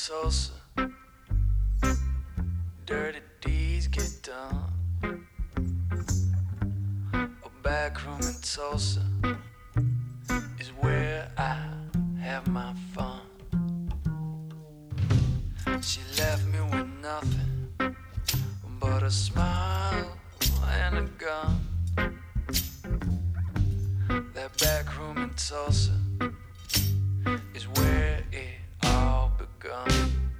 Tulsa, dirty deeds get done. A back room in Tulsa is where I have my fun. She left me with nothing but a smile and a gun. That back room in Tulsa is where it all begun.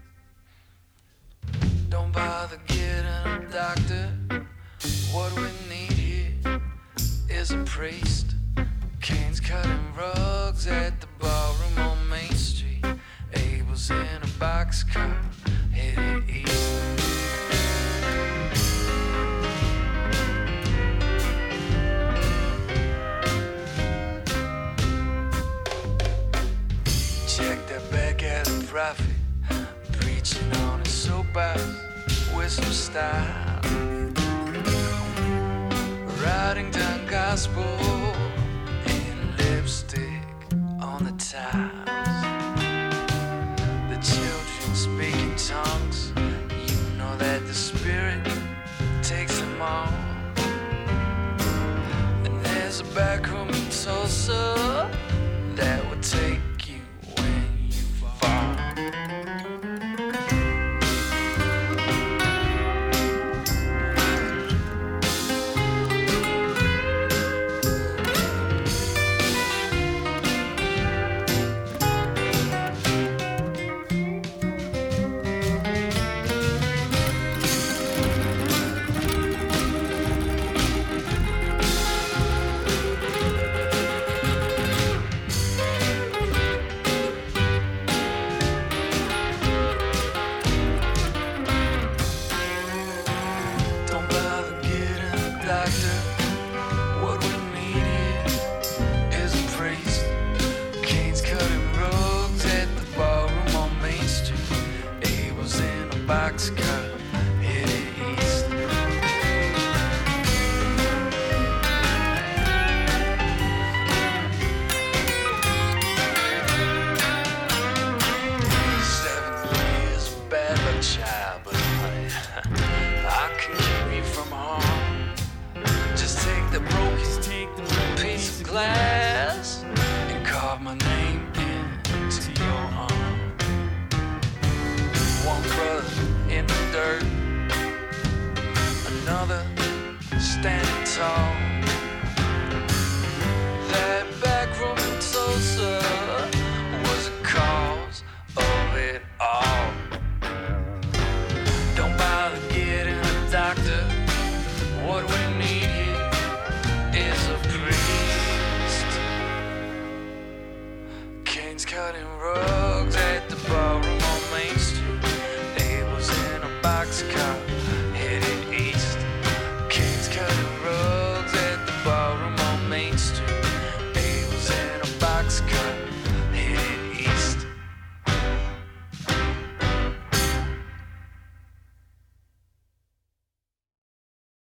Don't bother getting a doctor. What we need here is a priest. Canes cutting rugs at the ballroom on Main Street. Abel's in a boxcar headed east. Check that back at a prophet, preaching on his soapbox with some style, writing down gospel in lipstick on the tiles. The children speak in tongues. You know that the Spirit takes them all. And there's a back room in Tulsa that will take you when you fall. Boxcar headed east. Years bad luck, child, but honey, I can keep you from harm. Just take the broken piece of glass and carve my name into your arm. One brother in the dirt, another standing tall. That back room in Tulsa was the cause of it all. Don't bother getting a doctor. What we need here is a priest. Canes cutting rugs at the ballroom